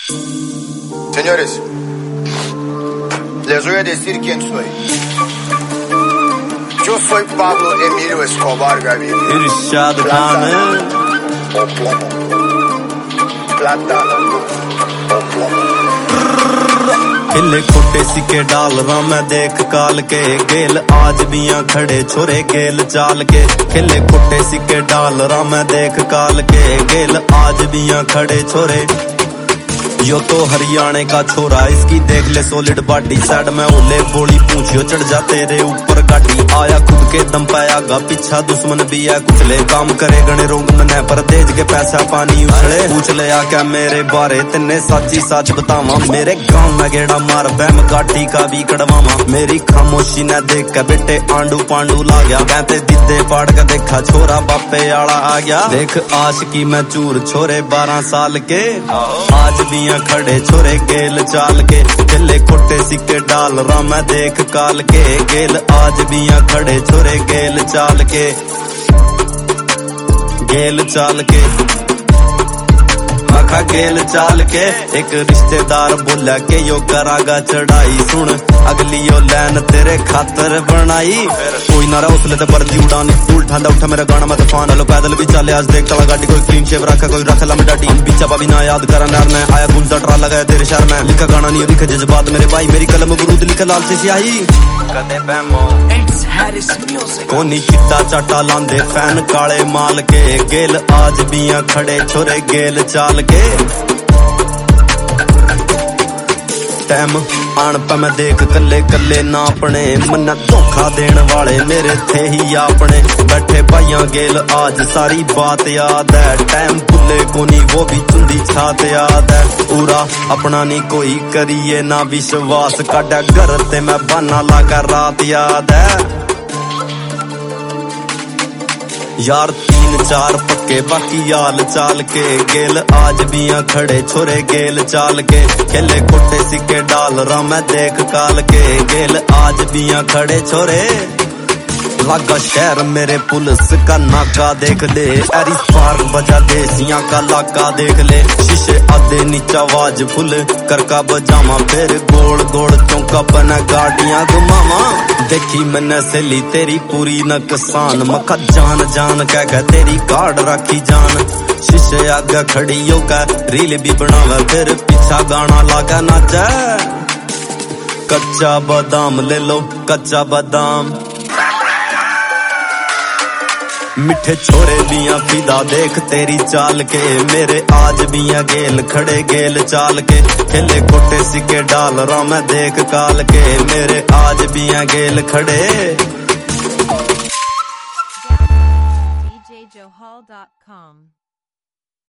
Señores, les voy a decir quién soy. Yo soy Pablo Emilio Escobar Gaviria. Irshad Khan O plomo. Plata o plomo. खिले खोटे सिक्के डाल रहा मैं देख काल के गेल आज बिया खड़े छोरे गेल चाल के खिले खोटे सिक्के डाल रहा मैं देख काल के गेल आज बिया खड़े छोरे यो तो हरियाणे का छोरा इसकी देख ले सॉलिड बॉडी साइड में ओले बोली पूछियो चढ़ जा तेरे ऊपर गाड़ी आया खुद के दम पाया गा पीछा दुश्मन भी है कुचले काम करे गणे रोंग मने पर देज के पैसा पानी उछले पूछ ले आ क्या मेरे बारे तिन्ने साची सच बतावा मेरे गांव में गेड़ा मार बहम गाड़ी का भी कड़वावा मेरी खामोशी ने देख के बेटे आंडू पांडू ला गया कहते दिदे पाड़ के देखा छोरा बापे आड़ा आ गया देख आशिकी में चूर छोरे 12 साल के आज भी खड़े छोरे गेल चाल के चले खोटे सिक्के डाल रहा मैं देख काल के गेल आज भी खड़े छोरे गेल चाल के आखा गेल चाल के एक रिश्तेदार बोला के यो करागा चढ़ाई सुन अगली यो लैन तेरे खातर बनाई कोई ना रहा उसले तो बर्दी उड़ान फूल ठंडा उठा मेरा गाना मैं तूफान हेलो पैदल भी चले आज देख चला गाड़ी कोई क्लीन शेव रखा कोई रख ला मेरा टीम पीछा भी ना याद करा नार में आया गुंजा ट्रा लगाया तेरे शहर में लिखा गाना नहीं लिखा जज्बात मेरे भाई मेरी कलम बरूद लिखा लाल से स्याही कदे पैमो कोनी चिट्टा चाटा लांदे फैन काले माल के गेल आज बिया खड़े छोरे गेल चाल के टाइम आन पे मैं देख कल्ले कल्ले ना अपने मन धोखा देने वाले मेरे थे ही अपने बैठे भाइया गेल आज सारी बात याद है टाइम भूले कोनी वो भी चुंदी छात याद है पूरा अपना नहीं कोई करिए ना विश्वास काटा घर ते मैं बहाना लागा रात याद है यार 3-4 पक्के बाकी याल चाल के गेल आज भी खड़े छोरे गेल चाल के खेले खोटे सिक्के डाल रहा मैं देख काल के गेल आज भी खड़े छोरे लागा शहर मेरे पुलिस का नाका देख ले एरिस पार्क बजा देसिया का लाका देख ले शीशे आधे नीचा आवाज फुल करका बजामा फिर गोल गोल चौका बना गाड़ियां घुमावा देखी मैंने सहेली तेरी पूरी नकसान मखा जान जान कह तेरी कार्ड राखी जान शीशे आगे खड़ी होकर रील भी बनावे फिर पीछा गाना लागा नाचा कच्चा बादाम ले लो कच्चा बादाम मिठे छोरे बिया फिदा देख तेरी चाल के मेरे आज बिया गेल खड़े गेल चाल के खेले खोटे सिक्के डाल रहा मैं देख काल के मेरे आज बिया गेल खड़े DJJohal.com